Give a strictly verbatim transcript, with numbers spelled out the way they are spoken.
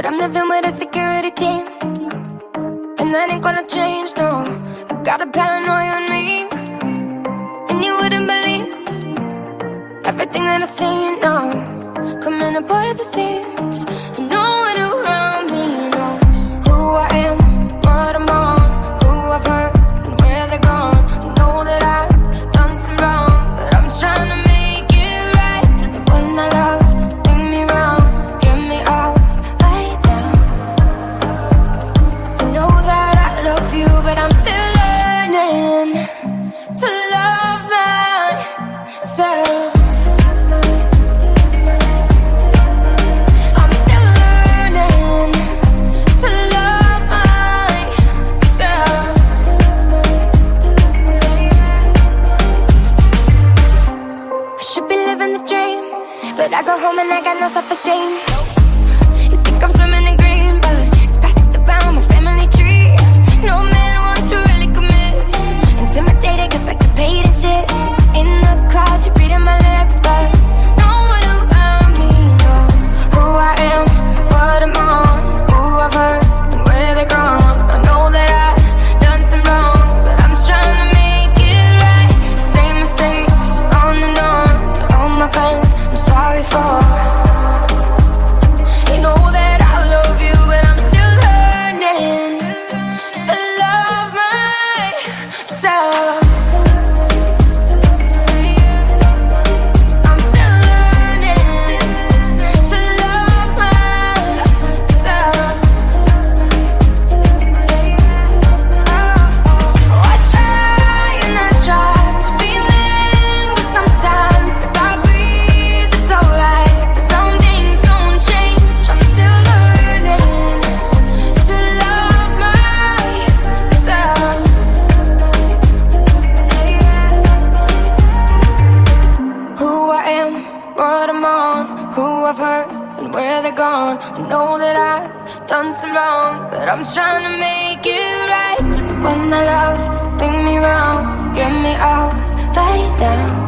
but I'm living with a security team, and that ain't gonna change, no. I got a paranoia on me, and you wouldn't believe everything that I say, you know. Coming apart at the seams, and no one around me knows who I am, what I'm on, who I've hurt, and where they're gone. I know that I've done some wrong, but I'm trying to make it right. To the one I love, bring me round, get me out right now. I know that I love you, but I'm still learning to love myself. But I go home and I got no self-esteem. You think I'm swimming in green, but it's passed around my family tree. No man wants to really commit. Intimidated cause I get paid and shit. In the crowd, you're reading my lips, but no one around me knows who I am, what I'm on, who I've hurt, and where they're gone. I know that I've done some wrong, but I'm trying to make it right. The same mistakes on and on. To all my friends, sorry for. You know that I love you, but I'm still learning to love myself. I'm still learning to love myself. Oh, I try and I try to be a man, but sometimes if I breathe, it's alright, but some things don't change. I'm still learning to love myself. Who I am, what I'm on, who I've hurt, and where they're gone. I know that I've done some wrong, but I'm trying to make it right. To the one I love, bring me round, get me out right now.